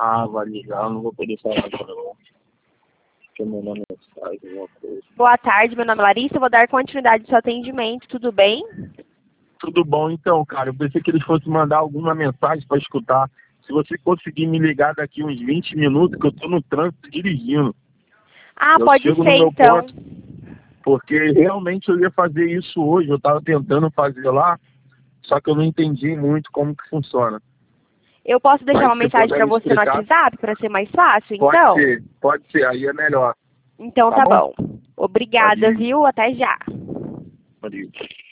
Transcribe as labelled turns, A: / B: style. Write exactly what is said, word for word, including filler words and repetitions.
A: Ah, vai ligar, eu não vou poder falar agora não. Porque meu nome é mensagem, alguma coisa.
B: Boa tarde, meu nome é Larissa, eu vou dar continuidade ao seu atendimento, tudo bem?
A: Tudo bom então, cara. Eu pensei que eles fossem mandar alguma mensagem para escutar. Se você conseguir me ligar daqui uns vinte minutos, que eu tô no trânsito dirigindo.
B: Ah,
A: Eu
B: pode
A: chego
B: ser
A: no meu
B: então.
A: ponto, porque realmente eu ia fazer isso hoje. Eu tava tentando fazer lá, só que eu não entendi muito como que funciona.
B: Eu posso deixar
A: Mas
B: uma
A: se
B: mensagem
A: puder
B: para
A: me
B: você no
A: explicar,
B: WhatsApp para ser mais fácil,
A: pode
B: então?
A: ser, pode ser, aí é melhor.
B: Então
A: Tá
B: tá
A: bom?
B: bom. Obrigada,
A: Valeu.
B: viu? Até já.
A: Valeu.